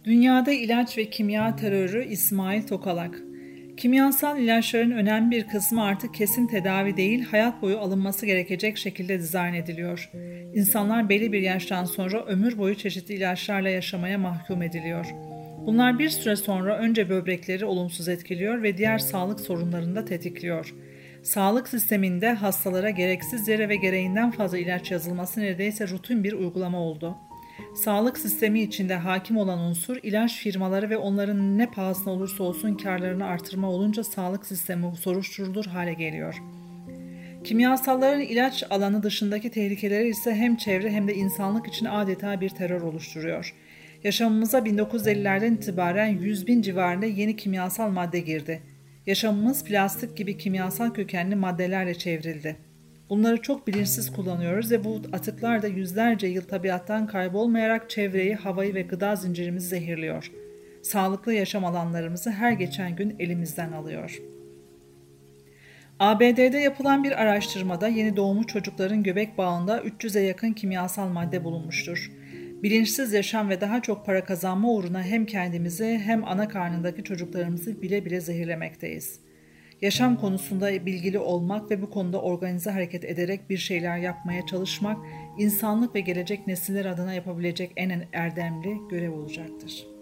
Dünyada ilaç ve kimya terörü İsmail Tokalak. Kimyasal ilaçların önemli bir kısmı artık kesin tedavi değil, hayat boyu alınması gerekecek şekilde dizayn ediliyor. İnsanlar belli bir yaştan sonra ömür boyu çeşitli ilaçlarla yaşamaya mahkum ediliyor. Bunlar bir süre sonra önce böbrekleri olumsuz etkiliyor ve diğer sağlık sorunlarını da tetikliyor. Sağlık sisteminde hastalara gereksiz yere ve gereğinden fazla ilaç yazılması neredeyse rutin bir uygulama oldu. Sağlık sistemi içinde hakim olan unsur ilaç firmaları ve onların ne pahasına olursa olsun karlarını artırma olunca sağlık sistemi soruşturulur hale geliyor. Kimyasalların ilaç alanı dışındaki tehlikeleri ise hem çevre hem de insanlık için adeta bir terör oluşturuyor. Yaşamımıza 1950'lerden itibaren 100 bin civarında yeni kimyasal madde girdi. Yaşamımız plastik gibi kimyasal kökenli maddelerle çevrildi. Bunları çok bilinçsiz kullanıyoruz ve bu atıklar da yüzlerce yıl tabiattan kaybolmayarak çevreyi, havayı ve gıda zincirimizi zehirliyor. Sağlıklı yaşam alanlarımızı her geçen gün elimizden alıyor. ABD'de yapılan bir araştırmada yeni doğmuş çocukların göbek bağında 300'e yakın kimyasal madde bulunmuştur. Bilinçsiz yaşam ve daha çok para kazanma uğruna hem kendimizi hem ana karnındaki çocuklarımızı bile bile zehirlemekteyiz. Yaşam konusunda bilgili olmak ve bu konuda organize hareket ederek bir şeyler yapmaya çalışmak, insanlık ve gelecek nesiller adına yapabilecek en erdemli görev olacaktır.